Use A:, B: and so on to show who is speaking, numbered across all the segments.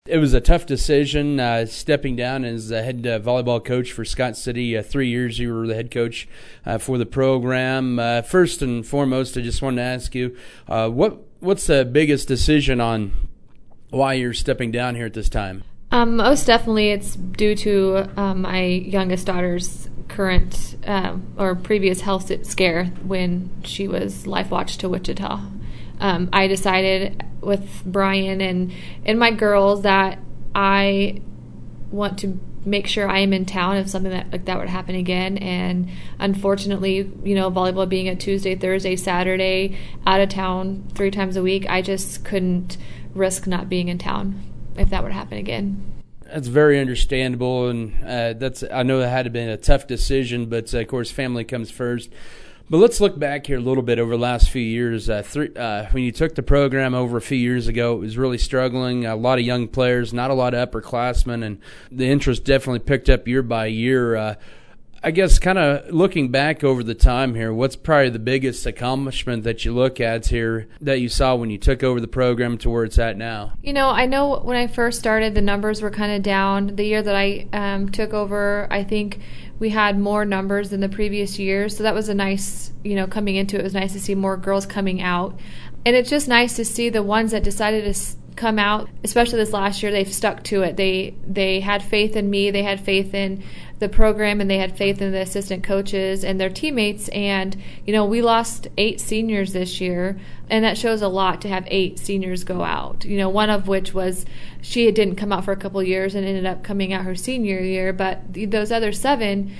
A: It was a tough decision stepping down as the head volleyball coach for Scott City. 3 years you were the head coach for the program. First and foremost, I just wanted to ask you, what's the biggest decision on why you're stepping down here at this time?
B: Most definitely it's due to my youngest daughter's current or previous health scare when she was life watched to Wichita. I decided with Brian and my girls that I want to make sure I am in town if something like that would happen again. And unfortunately, volleyball being a Tuesday, Thursday, Saturday, out of town 3 times a week, I just couldn't risk not being in town if that would happen again.
A: That's very understandable, and I know that had been a tough decision, but of course family comes first. But let's look back here a little bit over the last few years. When you took the program over a few years ago, it was really struggling. A lot of young players, not a lot of upperclassmen, and the interest definitely picked up year by year. I guess kind of looking back over the time here, what's probably the biggest accomplishment that you look at here that you saw when you took over the program to where it's at now?
B: I know when I first started, the numbers were kind of down. The year that I took over, I think we had more numbers than the previous years. So that was a nice, coming into it was nice to see more girls coming out. And it's just nice to see the ones that decided to come out, especially this last year, they've stuck to it. They had faith in me, they had faith in the program, and they had faith in the assistant coaches and their teammates. And we lost 8 seniors this year, and that shows a lot to have 8 seniors go out. One of which was she didn't come out for a couple years and ended up coming out her senior year, but those other 7,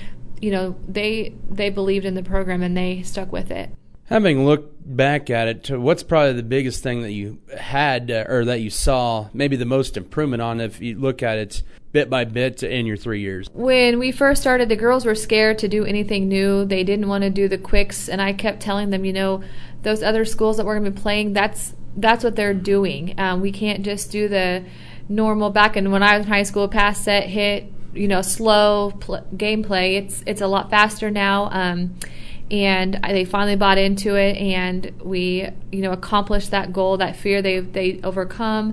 B: they believed in the program and they stuck with it.
A: Having looked back at it, what's probably the biggest thing that you had or that you saw maybe the most improvement on if you look at it bit by bit in your 3 years?
B: When we first started, the girls were scared to do anything new. They didn't want to do the quicks, and I kept telling them, those other schools that we're going to be playing, that's what they're doing. We can't just do the normal back in when I was in high school, pass, set, hit, slow gameplay. It's a lot faster now. And they finally bought into it, and we, accomplished that goal, that fear they overcome.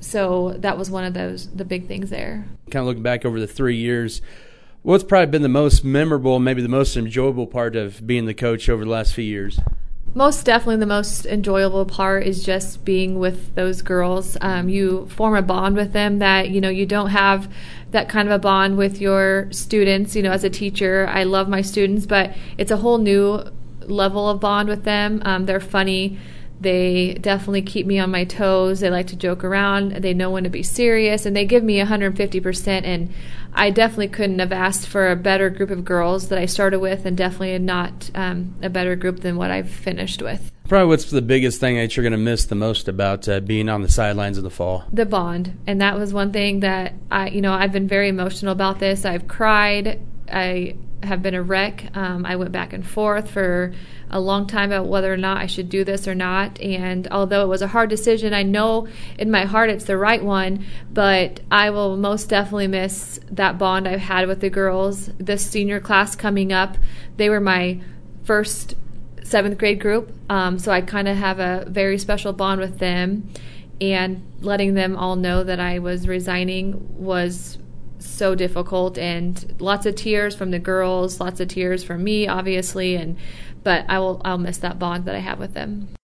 B: So that was one of the big things there.
A: Kind of looking back over the 3 years, what's probably been the most memorable, maybe the most enjoyable part of being the coach over the last few years?
B: Most definitely the most enjoyable part is just being with those girls. You form a bond with them that, you don't have that kind of a bond with your students. As a teacher, I love my students, but it's a whole new level of bond with them. They're funny. They definitely keep me on my toes. They like to joke around. They know when to be serious, and they give me 150%. And I definitely couldn't have asked for a better group of girls that I started with, and definitely not a better group than what I've finished with.
A: Probably what's the biggest thing that you're going to miss the most about being on the sidelines in the fall?
B: The bond. And that was one thing that I've been very emotional about this. I've cried. I have been a wreck. I went back and forth for a long time about whether or not I should do this or not. And although it was a hard decision, I know in my heart it's the right one, but I will most definitely miss that bond I've had with the girls. This senior class coming up, they were my first 7th grade group, so I kind of have a very special bond with them. And letting them all know that I was resigning was so difficult, and lots of tears from the girls, lots of tears from me, obviously, but I'll miss that bond that I have with them.